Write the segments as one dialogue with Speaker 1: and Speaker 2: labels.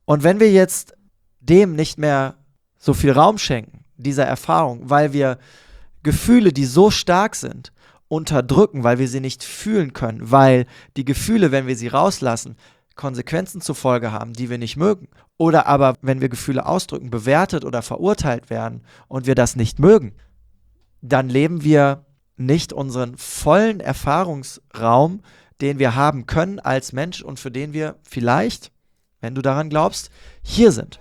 Speaker 1: Und wenn wir jetzt dem nicht mehr so viel Raum schenken, dieser Erfahrung, weil wir Gefühle, die so stark sind, unterdrücken, weil wir sie nicht fühlen können, weil die Gefühle, wenn wir sie rauslassen, Konsequenzen zur Folge haben, die wir nicht mögen. Oder aber, wenn wir Gefühle ausdrücken, bewertet oder verurteilt werden und wir das nicht mögen, dann leben wir nicht unseren vollen Erfahrungsraum, den wir haben können als Mensch und für den wir vielleicht, wenn du daran glaubst, hier sind.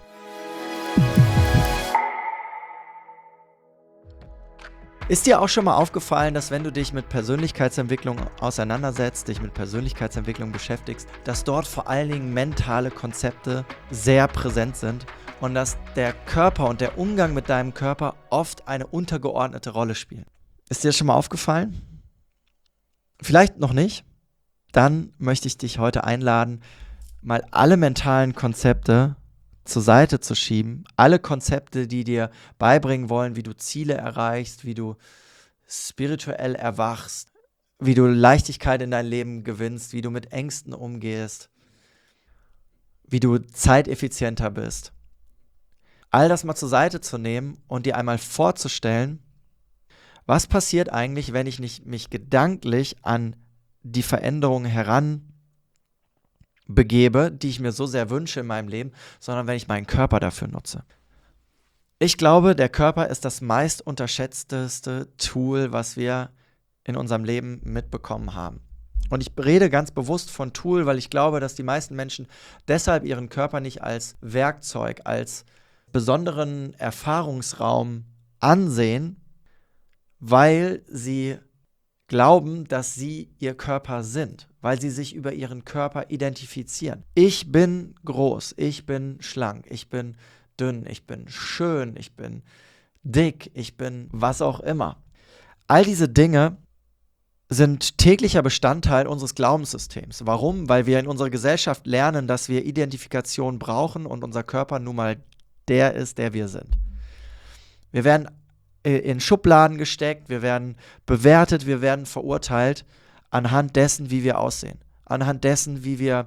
Speaker 1: Ist dir auch schon mal aufgefallen, dass wenn du dich mit Persönlichkeitsentwicklung auseinandersetzt, dich mit Persönlichkeitsentwicklung beschäftigst, dass dort vor allen Dingen mentale Konzepte sehr präsent sind und dass der Körper und der Umgang mit deinem Körper oft eine untergeordnete Rolle spielen? Ist dir das schon mal aufgefallen? Vielleicht noch nicht? Dann möchte ich dich heute einladen, mal alle mentalen Konzepte zur Seite zu schieben, alle Konzepte, die dir beibringen wollen, wie du Ziele erreichst, wie du spirituell erwachst, wie du Leichtigkeit in dein Leben gewinnst, wie du mit Ängsten umgehst, wie du zeiteffizienter bist. All das mal zur Seite zu nehmen und dir einmal vorzustellen, was passiert eigentlich, wenn ich nicht mich gedanklich an die Veränderung heranbegebe, die ich mir so sehr wünsche in meinem Leben, sondern wenn ich meinen Körper dafür nutze. Ich glaube, der Körper ist das meist unterschätzteste Tool, was wir in unserem Leben mitbekommen haben. Und ich rede ganz bewusst von Tool, weil ich glaube, dass die meisten Menschen deshalb ihren Körper nicht als Werkzeug, als besonderen Erfahrungsraum ansehen, weil sie glauben, dass sie ihr Körper sind, weil sie sich über ihren Körper identifizieren. Ich bin groß, ich bin schlank, ich bin dünn, ich bin schön, ich bin dick, ich bin was auch immer. All diese Dinge sind täglicher Bestandteil unseres Glaubenssystems. Warum? Weil wir in unserer Gesellschaft lernen, dass wir Identifikation brauchen und unser Körper nun mal der ist, der wir sind. Wir werden in Schubladen gesteckt, wir werden bewertet, wir werden verurteilt anhand dessen, wie wir aussehen, anhand dessen, wie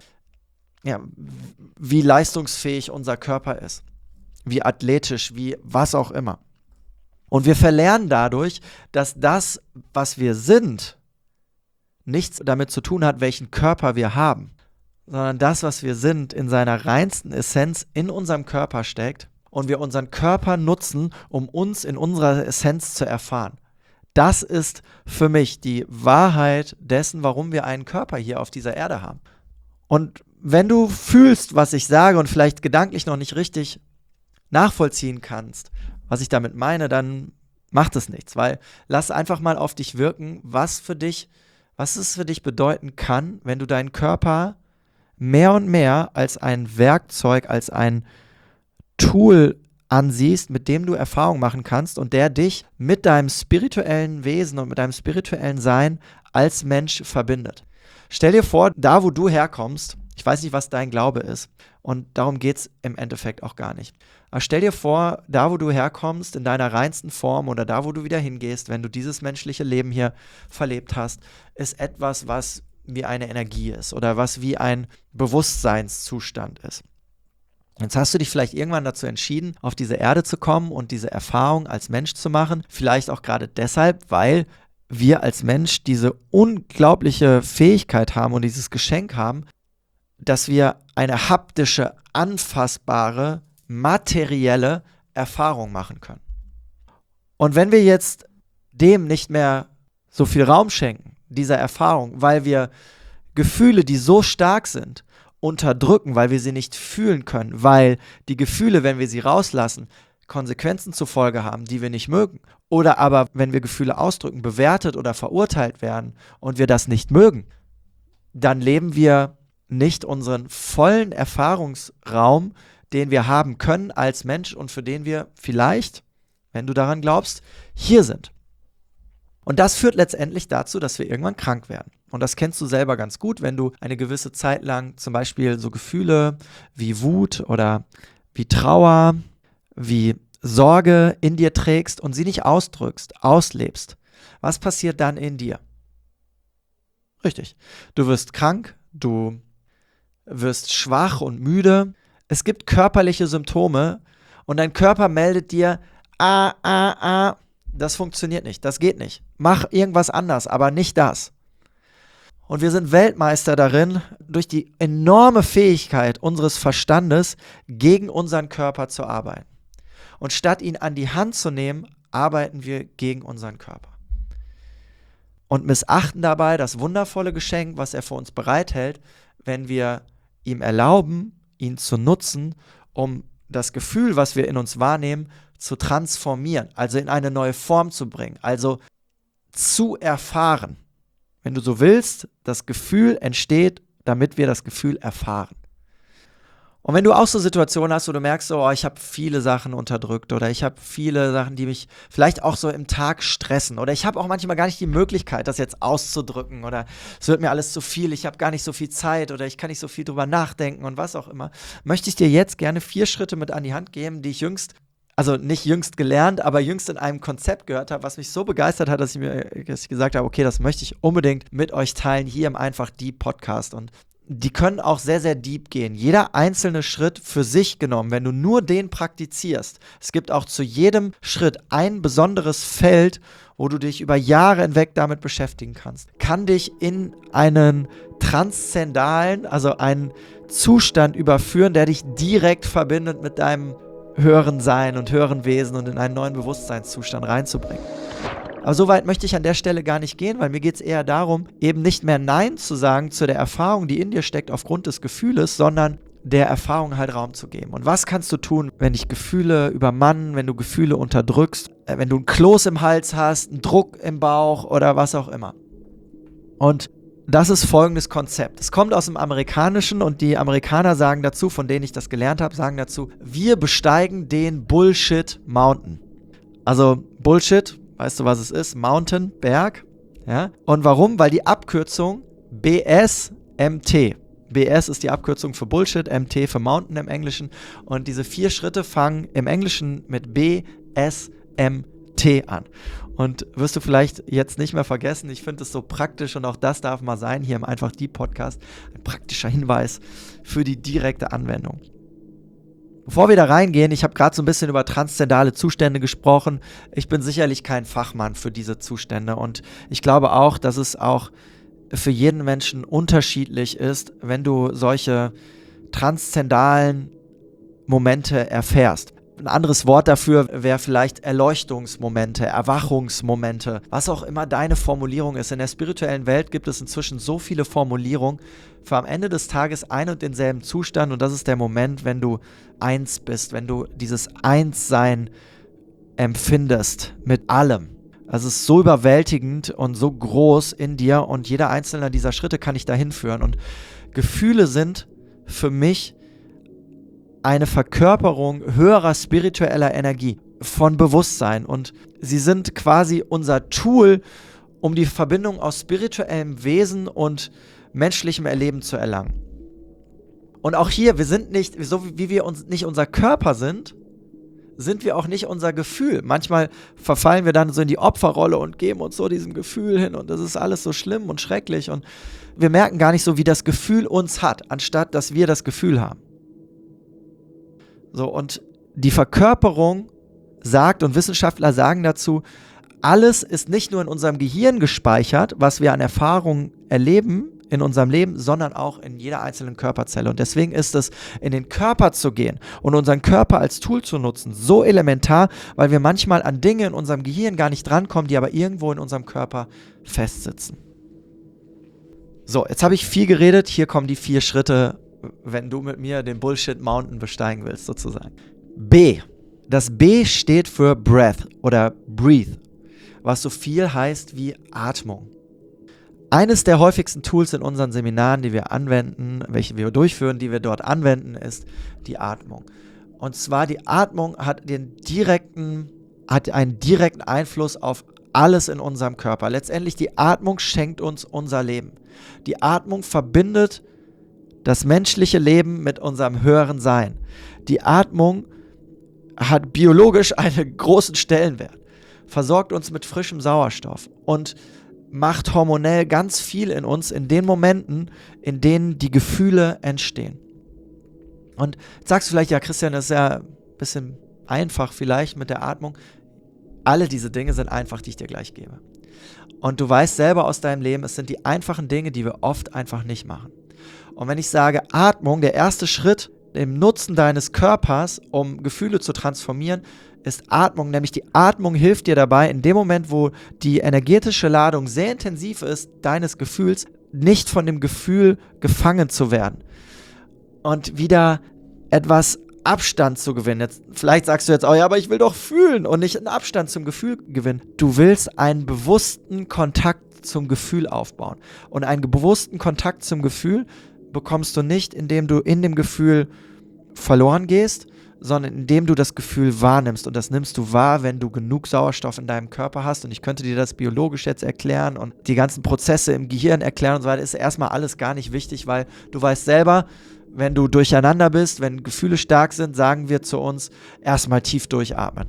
Speaker 1: leistungsfähig unser Körper ist, wie athletisch, wie was auch immer. Und wir verlernen dadurch, dass das, was wir sind, nichts damit zu tun hat, welchen Körper wir haben, sondern das, was wir sind, in seiner reinsten Essenz in unserem Körper steckt und wir unseren Körper nutzen, um uns in unserer Essenz zu erfahren. Das ist für mich die Wahrheit dessen, warum wir einen Körper hier auf dieser Erde haben. Und wenn du fühlst, was ich sage und vielleicht gedanklich noch nicht richtig nachvollziehen kannst, was ich damit meine, dann macht es nichts, weil lass einfach mal auf dich wirken, was es für dich bedeuten kann, wenn du deinen Körper mehr und mehr als ein Werkzeug, als ein Tool ansiehst, mit dem du Erfahrung machen kannst und der dich mit deinem spirituellen Wesen und mit deinem spirituellen Sein als Mensch verbindet. Stell dir vor, da wo du herkommst, ich weiß nicht, was dein Glaube ist und darum geht es im Endeffekt auch gar nicht. Aber stell dir vor, da wo du herkommst, in deiner reinsten Form oder da wo du wieder hingehst, wenn du dieses menschliche Leben hier verlebt hast, ist etwas, was wie eine Energie ist oder was wie ein Bewusstseinszustand ist. Jetzt hast du dich vielleicht irgendwann dazu entschieden, auf diese Erde zu kommen und diese Erfahrung als Mensch zu machen. Vielleicht auch gerade deshalb, weil wir als Mensch diese unglaubliche Fähigkeit haben und dieses Geschenk haben, dass wir eine haptische, anfassbare, materielle Erfahrung machen können. Und wenn wir jetzt dem nicht mehr so viel Raum schenken, dieser Erfahrung, weil wir Gefühle, die so stark sind, unterdrücken, weil wir sie nicht fühlen können, weil die Gefühle, wenn wir sie rauslassen, Konsequenzen zur Folge haben, die wir nicht mögen. Oder aber, wenn wir Gefühle ausdrücken, bewertet oder verurteilt werden und wir das nicht mögen, dann leben wir nicht unseren vollen Erfahrungsraum, den wir haben können als Mensch und für den wir vielleicht, wenn du daran glaubst, hier sind. Und das führt letztendlich dazu, dass wir irgendwann krank werden. Und das kennst du selber ganz gut, wenn du eine gewisse Zeit lang zum Beispiel so Gefühle wie Wut oder wie Trauer, wie Sorge in dir trägst und sie nicht ausdrückst, auslebst. Was passiert dann in dir? Richtig, du wirst krank, du wirst schwach und müde, Es gibt körperliche Symptome und dein Körper meldet dir, das funktioniert nicht, das geht nicht. Mach irgendwas anders, aber nicht das. Und wir sind Weltmeister darin, durch die enorme Fähigkeit unseres Verstandes gegen unseren Körper zu arbeiten. Und statt ihn an die Hand zu nehmen, arbeiten wir gegen unseren Körper. Und missachten dabei das wundervolle Geschenk, was er für uns bereithält, wenn wir ihm erlauben, ihn zu nutzen, um das Gefühl, was wir in uns wahrnehmen, zu transformieren, also in eine neue Form zu bringen, also zu erfahren. Wenn du so willst, das Gefühl entsteht, damit wir das Gefühl erfahren. Und wenn du auch so Situationen hast, wo du merkst, so, ich habe viele Sachen unterdrückt oder ich habe viele Sachen, die mich vielleicht auch so im Tag stressen oder ich habe auch manchmal gar nicht die Möglichkeit, das jetzt auszudrücken oder es wird mir alles zu viel, ich habe gar nicht so viel Zeit oder ich kann nicht so viel drüber nachdenken und was auch immer, möchte ich dir jetzt gerne 4 Schritte mit an die Hand geben, die ich nicht jüngst gelernt, aber jüngst in einem Konzept gehört habe, was mich so begeistert hat, dass ich gesagt habe, okay, das möchte ich unbedingt mit euch teilen, hier im Einfach Deep Podcast. Und die können auch sehr, sehr deep gehen. Jeder einzelne Schritt für sich genommen, wenn du nur den praktizierst. Es gibt auch zu jedem Schritt ein besonderes Feld, wo du dich über Jahre hinweg damit beschäftigen kannst. Kann dich in einen transzendalen, also einen Zustand überführen, der dich direkt verbindet mit deinem höheren Sein und höheren Wesen und in einen neuen Bewusstseinszustand reinzubringen. Aber so weit möchte ich an der Stelle gar nicht gehen, weil mir geht es eher darum, eben nicht mehr Nein zu sagen zu der Erfahrung, die in dir steckt aufgrund des Gefühles, sondern der Erfahrung halt Raum zu geben. Und was kannst du tun, wenn dich Gefühle übermannen, wenn du Gefühle unterdrückst, wenn du einen Kloß im Hals hast, einen Druck im Bauch oder was auch immer. Und das ist folgendes Konzept. Es kommt aus dem Amerikanischen und die Amerikaner sagen dazu, von denen ich das gelernt habe, sagen dazu, wir besteigen den Bullshit Mountain. Also Bullshit, weißt du, was es ist? Mountain, Berg. Ja? Und warum? Weil die Abkürzung BSMT. BS ist die Abkürzung für Bullshit, MT für Mountain im Englischen. Und diese 4 Schritte fangen im Englischen mit BSMT an. Und wirst du vielleicht jetzt nicht mehr vergessen, ich finde es so praktisch und auch das darf mal sein, hier im Einfach Deep Podcast, ein praktischer Hinweis für die direkte Anwendung. Bevor wir da reingehen, ich habe gerade so ein bisschen über transzendale Zustände gesprochen. Ich bin sicherlich kein Fachmann für diese Zustände und ich glaube auch, dass es auch für jeden Menschen unterschiedlich ist, wenn du solche transzendalen Momente erfährst. Ein anderes Wort dafür wäre vielleicht Erleuchtungsmomente, Erwachungsmomente, was auch immer deine Formulierung ist. In der spirituellen Welt gibt es inzwischen so viele Formulierungen für am Ende des Tages ein und denselben Zustand und das ist der Moment, wenn du eins bist, wenn du dieses Einssein empfindest mit allem. Also es ist so überwältigend und so groß in dir und jeder einzelne dieser Schritte kann dich dahin führen und Gefühle sind für mich eine Verkörperung höherer spiritueller Energie, von Bewusstsein und sie sind quasi unser Tool, um die Verbindung aus spirituellem Wesen und menschlichem Erleben zu erlangen. Und auch hier, wir sind nicht, so wie wir uns nicht unser Körper sind wir auch nicht unser Gefühl. Manchmal verfallen wir dann so in die Opferrolle und geben uns so diesem Gefühl hin und das ist alles so schlimm und schrecklich und wir merken gar nicht so, wie das Gefühl uns hat, anstatt dass wir das Gefühl haben. So, und die Verkörperung sagt, und Wissenschaftler sagen dazu, alles ist nicht nur in unserem Gehirn gespeichert, was wir an Erfahrungen erleben in unserem Leben, sondern auch in jeder einzelnen Körperzelle. Und deswegen ist es, in den Körper zu gehen und unseren Körper als Tool zu nutzen, so elementar, weil wir manchmal an Dinge in unserem Gehirn gar nicht drankommen, die aber irgendwo in unserem Körper festsitzen. So, jetzt habe ich viel geredet, hier kommen die 4 Schritte, wenn du mit mir den Bullshit Mountain besteigen willst, sozusagen. B. Das B steht für Breath oder Breathe, was so viel heißt wie Atmung. Eines der häufigsten Tools in unseren Seminaren, die wir anwenden, welche wir durchführen, die wir dort anwenden, ist die Atmung. Und zwar die Atmung hat einen direkten Einfluss auf alles in unserem Körper. Letztendlich die Atmung schenkt uns unser Leben. Die Atmung verbindet das menschliche Leben mit unserem höheren Sein. Die Atmung hat biologisch einen großen Stellenwert, versorgt uns mit frischem Sauerstoff und macht hormonell ganz viel in uns in den Momenten, in denen die Gefühle entstehen. Und jetzt sagst du vielleicht, ja Christian, das ist ja ein bisschen einfach vielleicht mit der Atmung. Alle diese Dinge sind einfach, die ich dir gleich gebe. Und du weißt selber aus deinem Leben, es sind die einfachen Dinge, die wir oft einfach nicht machen. Und wenn ich sage Atmung, der erste Schritt im Nutzen deines Körpers, um Gefühle zu transformieren, ist Atmung. Nämlich die Atmung hilft dir dabei, in dem Moment, wo die energetische Ladung sehr intensiv ist, deines Gefühls, nicht von dem Gefühl gefangen zu werden. Und wieder etwas Abstand zu gewinnen. Jetzt, vielleicht sagst du jetzt, oh ja, aber ich will doch fühlen und nicht einen Abstand zum Gefühl gewinnen. Du willst einen bewussten Kontakt zum Gefühl aufbauen. Und einen bewussten Kontakt zum Gefühl bekommst du nicht, indem du in dem Gefühl verloren gehst, sondern indem du das Gefühl wahrnimmst. Und das nimmst du wahr, wenn du genug Sauerstoff in deinem Körper hast. Und ich könnte dir das biologisch jetzt erklären und die ganzen Prozesse im Gehirn erklären und so weiter. Ist erstmal alles gar nicht wichtig, weil du weißt selber, wenn du durcheinander bist, wenn Gefühle stark sind, sagen wir zu uns, erstmal tief durchatmen.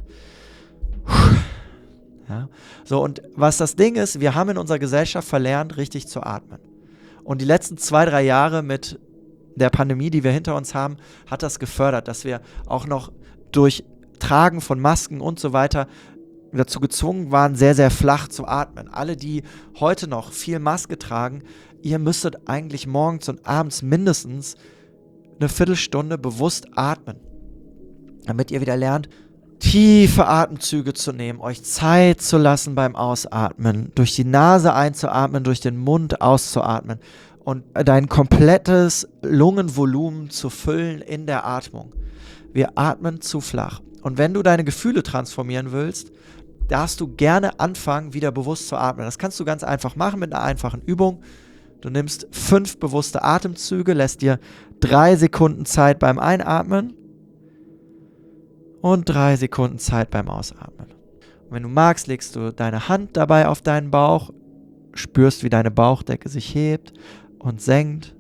Speaker 1: Ja. So, und was das Ding ist, wir haben in unserer Gesellschaft verlernt, richtig zu atmen. Und die letzten 2-3 Jahre mit der Pandemie, die wir hinter uns haben, hat das gefördert, dass wir auch noch durch Tragen von Masken und so weiter dazu gezwungen waren, sehr, sehr flach zu atmen. Alle, die heute noch viel Maske tragen, ihr müsstet eigentlich morgens und abends mindestens eine Viertelstunde bewusst atmen, damit ihr wieder lernt, tiefe Atemzüge zu nehmen, euch Zeit zu lassen beim Ausatmen, durch die Nase einzuatmen, durch den Mund auszuatmen und dein komplettes Lungenvolumen zu füllen in der Atmung. Wir atmen zu flach. Und wenn du deine Gefühle transformieren willst, darfst du gerne anfangen, wieder bewusst zu atmen. Das kannst du ganz einfach machen mit einer einfachen Übung. Du nimmst 5 bewusste Atemzüge, lässt dir 3 Sekunden Zeit beim Einatmen und 3 Sekunden Zeit beim Ausatmen. Und wenn du magst, legst du deine Hand dabei auf deinen Bauch, spürst, wie deine Bauchdecke sich hebt und senkt.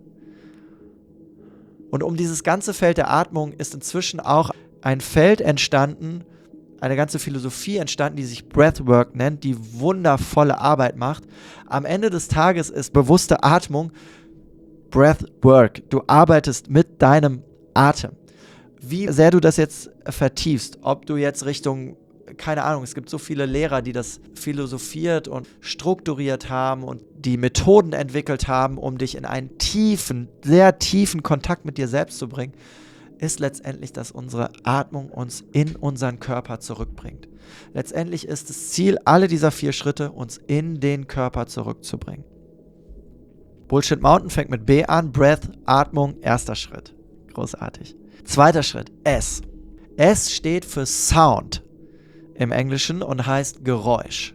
Speaker 1: Und um dieses ganze Feld der Atmung ist inzwischen auch ein Feld entstanden, eine ganze Philosophie entstanden, die sich Breathwork nennt, die wundervolle Arbeit macht. Am Ende des Tages ist bewusste Atmung Breathwork. Du arbeitest mit deinem Atem. Wie sehr du das jetzt vertiefst, ob du jetzt Richtung, keine Ahnung, es gibt so viele Lehrer, die das philosophiert und strukturiert haben und die Methoden entwickelt haben, um dich in einen tiefen, sehr tiefen Kontakt mit dir selbst zu bringen, ist letztendlich, dass unsere Atmung uns in unseren Körper zurückbringt. Letztendlich ist das Ziel, alle dieser 4 Schritte uns in den Körper zurückzubringen. Bullshit Mountain fängt mit B an, Breath, Atmung, erster Schritt. Großartig. Zweiter Schritt, S. S steht für Sound im Englischen und heißt Geräusch.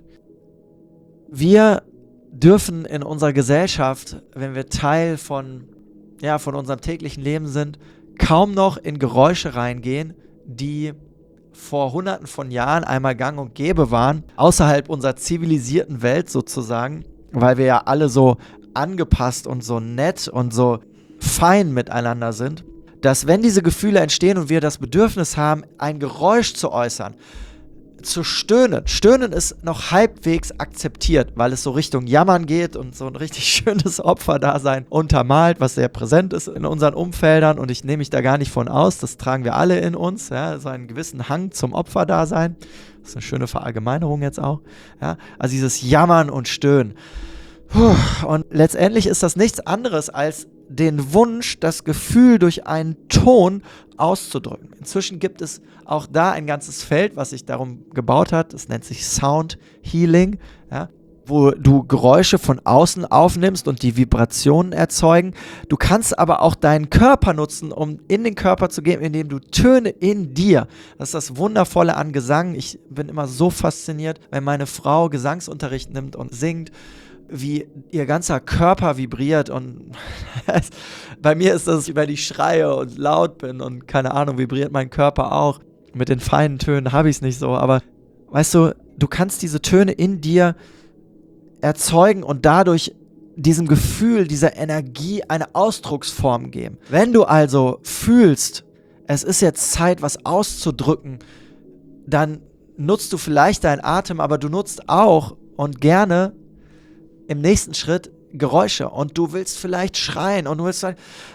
Speaker 1: Wir dürfen in unserer Gesellschaft, wenn wir Teil von unserem täglichen Leben sind, kaum noch in Geräusche reingehen, die vor Hunderten von Jahren einmal gang und gäbe waren, außerhalb unserer zivilisierten Welt sozusagen, weil wir ja alle so angepasst und so nett und so fein miteinander sind, dass wenn diese Gefühle entstehen und wir das Bedürfnis haben, ein Geräusch zu äußern, zu stöhnen. Stöhnen ist noch halbwegs akzeptiert, weil es so Richtung Jammern geht und so ein richtig schönes Opferdasein untermalt, was sehr präsent ist in unseren Umfeldern und ich nehme mich da gar nicht von aus, das tragen wir alle in uns, ja, so einen gewissen Hang zum Opferdasein. Das ist eine schöne Verallgemeinerung jetzt auch. Ja, also dieses Jammern und Stöhnen. Und letztendlich ist das nichts anderes als den Wunsch, das Gefühl durch einen Ton auszudrücken. Inzwischen gibt es auch da ein ganzes Feld, was sich darum gebaut hat. Das nennt sich Sound Healing, ja, wo du Geräusche von außen aufnimmst und die Vibrationen erzeugen. Du kannst aber auch deinen Körper nutzen, um in den Körper zu gehen, indem du Töne in dir. Das ist das Wundervolle an Gesang. Ich bin immer so fasziniert, wenn meine Frau Gesangsunterricht nimmt und singt, wie ihr ganzer Körper vibriert und bei mir ist das, wenn ich schreie und laut bin und keine Ahnung, vibriert mein Körper auch. Mit den feinen Tönen habe ich es nicht so, aber weißt du, du kannst diese Töne in dir erzeugen und dadurch diesem Gefühl, dieser Energie eine Ausdrucksform geben. Wenn du also fühlst, es ist jetzt Zeit, was auszudrücken, dann nutzt du vielleicht deinen Atem, aber du nutzt auch und gerne im nächsten Schritt Geräusche und du willst vielleicht schreien und du willst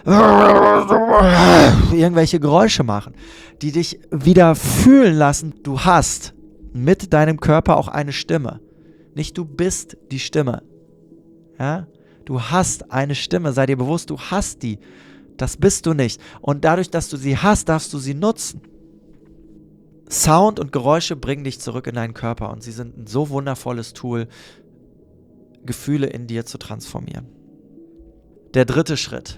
Speaker 1: irgendwelche Geräusche machen, die dich wieder fühlen lassen, du hast mit deinem Körper auch eine Stimme. Nicht du bist die Stimme. Ja? Du hast eine Stimme, sei dir bewusst, du hast die. Das bist du nicht. Und dadurch, dass du sie hast, darfst du sie nutzen. Sound und Geräusche bringen dich zurück in deinen Körper und sie sind ein so wundervolles Tool, Gefühle in dir zu transformieren. Der dritte Schritt.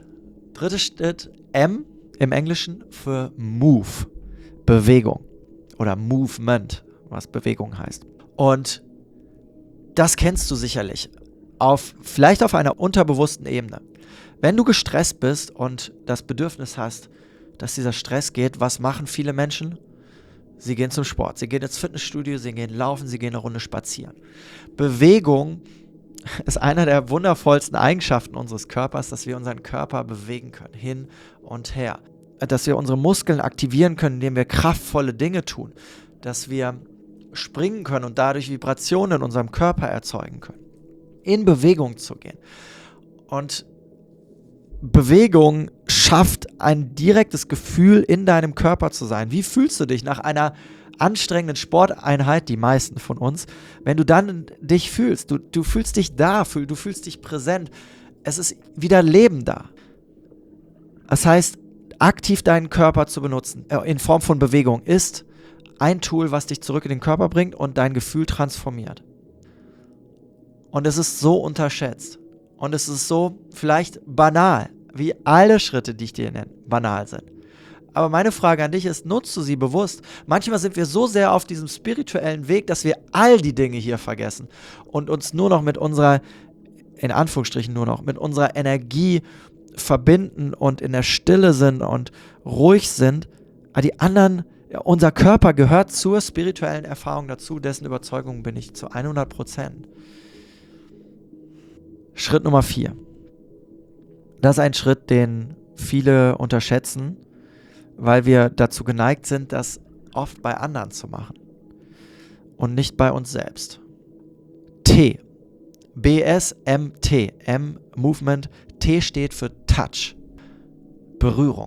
Speaker 1: M im Englischen für Move, Bewegung oder Movement, was Bewegung heißt. Und das kennst du sicherlich, vielleicht auf einer unterbewussten Ebene. Wenn du gestresst bist und das Bedürfnis hast, dass dieser Stress geht, was machen viele Menschen? Sie gehen zum Sport, sie gehen ins Fitnessstudio, sie gehen laufen, sie gehen eine Runde spazieren. Bewegung ist eine der wundervollsten Eigenschaften unseres Körpers, dass wir unseren Körper bewegen können, hin und her. Dass wir unsere Muskeln aktivieren können, indem wir kraftvolle Dinge tun. Dass wir springen können und dadurch Vibrationen in unserem Körper erzeugen können. In Bewegung zu gehen. Und Bewegung schafft ein direktes Gefühl, in deinem Körper zu sein. Wie fühlst du dich nach einer anstrengenden Sporteinheit, die meisten von uns, wenn du dann dich fühlst? Du fühlst dich da, du fühlst dich präsent. Es ist wieder Leben da. Das heißt, aktiv deinen Körper zu benutzen, in Form von Bewegung, ist ein Tool, was dich zurück in den Körper bringt und dein Gefühl transformiert. Und es ist so unterschätzt. Und es ist so vielleicht banal, wie alle Schritte, die ich dir nenne, banal sind. Aber meine Frage an dich ist, nutzt du sie bewusst? Manchmal sind wir so sehr auf diesem spirituellen Weg, dass wir all die Dinge hier vergessen und uns nur noch mit unserer, in Anführungsstrichen nur noch, mit unserer Energie verbinden und in der Stille sind und ruhig sind. Aber die anderen, unser Körper gehört zur spirituellen Erfahrung dazu, dessen Überzeugung bin ich zu 100%. Schritt Nummer 4. Das ist ein Schritt, den viele unterschätzen, weil wir dazu geneigt sind, das oft bei anderen zu machen und nicht bei uns selbst. T. BSMT. M, Movement. T steht für Touch. Berührung.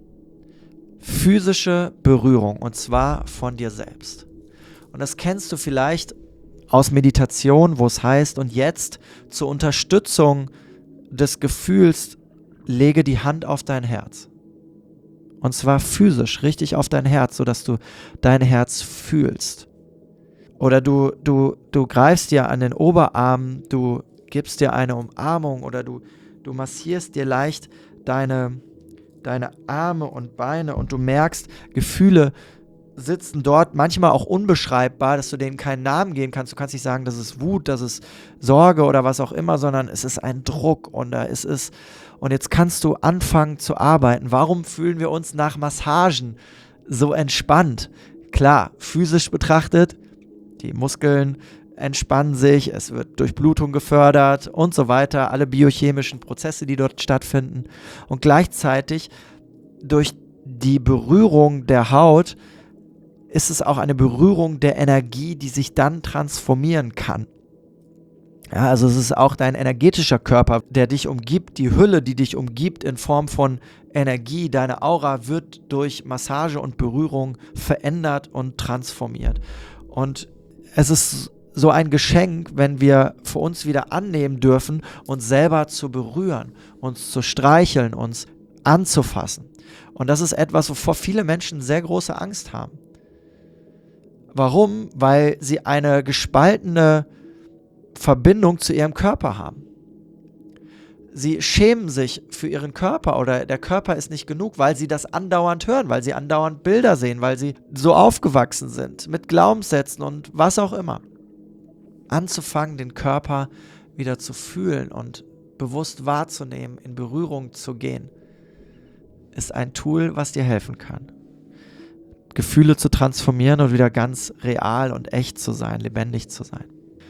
Speaker 1: Physische Berührung, und zwar von dir selbst. Und das kennst du vielleicht aus Meditation, wo es heißt, und jetzt zur Unterstützung des Gefühls lege die Hand auf dein Herz. Und zwar physisch, richtig auf dein Herz, sodass du dein Herz fühlst. Oder du greifst dir an den Oberarm, du gibst dir eine Umarmung oder du massierst dir leicht deine Arme und Beine und du merkst, Gefühle sitzen dort, manchmal auch unbeschreibbar, dass du denen keinen Namen geben kannst. Du kannst nicht sagen, das ist Wut, das ist Sorge oder was auch immer, sondern es ist ein Druck und da ist es. Und jetzt kannst du anfangen zu arbeiten. Warum fühlen wir uns nach Massagen so entspannt? Klar, physisch betrachtet, die Muskeln entspannen sich, es wird Durchblutung gefördert und so weiter, alle biochemischen Prozesse, die dort stattfinden. Und gleichzeitig durch die Berührung der Haut ist es auch eine Berührung der Energie, die sich dann transformieren kann. Ja, also es ist auch dein energetischer Körper, der dich umgibt, die Hülle, die dich umgibt in Form von Energie. Deine Aura wird durch Massage und Berührung verändert und transformiert. Und es ist so ein Geschenk, wenn wir für uns wieder annehmen dürfen, uns selber zu berühren, uns zu streicheln, uns anzufassen. Und das ist etwas, wovor viele Menschen sehr große Angst haben. Warum? Weil sie eine gespaltene Verbindung zu ihrem Körper haben. Sie schämen sich für ihren Körper oder der Körper ist nicht genug, weil sie das andauernd hören, weil sie andauernd Bilder sehen, weil sie so aufgewachsen sind mit Glaubenssätzen und was auch immer. Anzufangen, den Körper wieder zu fühlen und bewusst wahrzunehmen, in Berührung zu gehen, ist ein Tool, was dir helfen kann. Gefühle zu transformieren und wieder ganz real und echt zu sein, lebendig zu sein.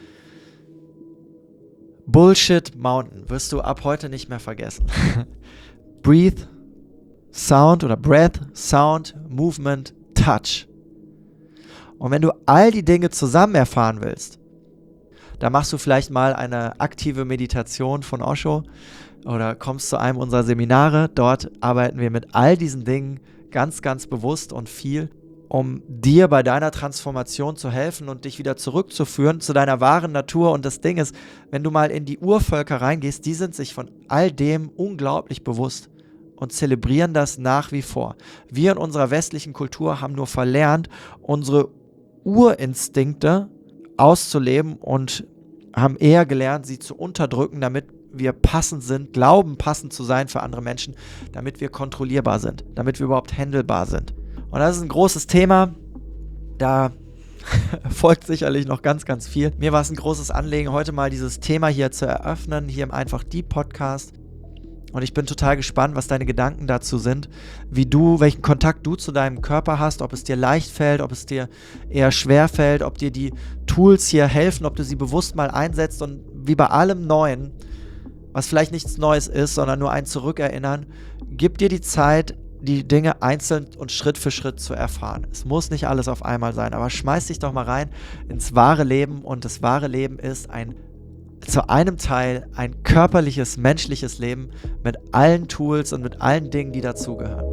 Speaker 1: Bullshit Mountain wirst du ab heute nicht mehr vergessen. Breathe, Sound oder Breath, Sound, Movement, Touch. Und wenn du all die Dinge zusammen erfahren willst, Da machst du vielleicht mal eine aktive Meditation von Osho oder kommst zu einem unserer Seminare. Dort arbeiten wir mit all diesen Dingen ganz, ganz bewusst und viel, um dir bei deiner Transformation zu helfen und dich wieder zurückzuführen zu deiner wahren Natur. Und das Ding ist, wenn du mal in die Urvölker reingehst, die sind sich von all dem unglaublich bewusst und zelebrieren das nach wie vor. Wir in unserer westlichen Kultur haben nur verlernt, unsere Urinstinkte auszuleben und haben eher gelernt, sie zu unterdrücken, damit wir passend sind, glauben passend zu sein für andere Menschen, damit wir kontrollierbar sind, damit wir überhaupt handelbar sind. Und das ist ein großes Thema, da folgt sicherlich noch ganz, ganz viel. Mir war es ein großes Anliegen, heute mal dieses Thema hier zu eröffnen, hier im Einfach Die Podcast. Und ich bin total gespannt, was deine Gedanken dazu sind, welchen Kontakt du zu deinem Körper hast, ob es dir leicht fällt, ob es dir eher schwer fällt, ob dir die Tools hier helfen, ob du sie bewusst mal einsetzt und wie bei allem Neuen, was vielleicht nichts Neues ist, sondern nur ein Zurückerinnern, gib dir die Zeit, die Dinge einzeln und Schritt für Schritt zu erfahren. Es muss nicht alles auf einmal sein, aber schmeiß dich doch mal rein ins wahre Leben und das wahre Leben ist zu einem Teil ein körperliches, menschliches Leben mit allen Tools und mit allen Dingen, die dazugehören.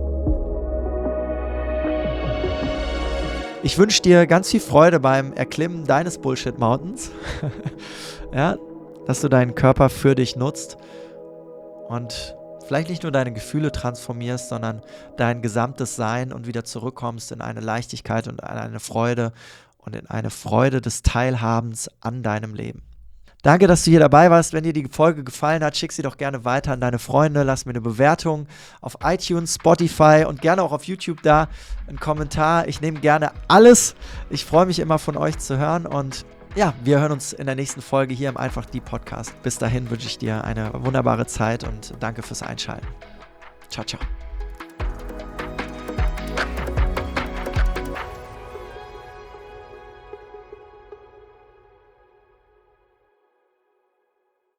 Speaker 1: Ich wünsche dir ganz viel Freude beim Erklimmen deines Bullshit Mountains, ja, dass du deinen Körper für dich nutzt und vielleicht nicht nur deine Gefühle transformierst, sondern dein gesamtes Sein und wieder zurückkommst in eine Leichtigkeit und in eine Freude und in eine Freude des Teilhabens an deinem Leben. Danke, dass du hier dabei warst. Wenn dir die Folge gefallen hat, schick sie doch gerne weiter an deine Freunde. Lass mir eine Bewertung auf iTunes, Spotify und gerne auch auf YouTube da. Einen Kommentar. Ich nehme gerne alles. Ich freue mich immer von euch zu hören und ja, wir hören uns in der nächsten Folge hier im Einfach Die Podcast. Bis dahin wünsche ich dir eine wunderbare Zeit und danke fürs Einschalten. Ciao, ciao.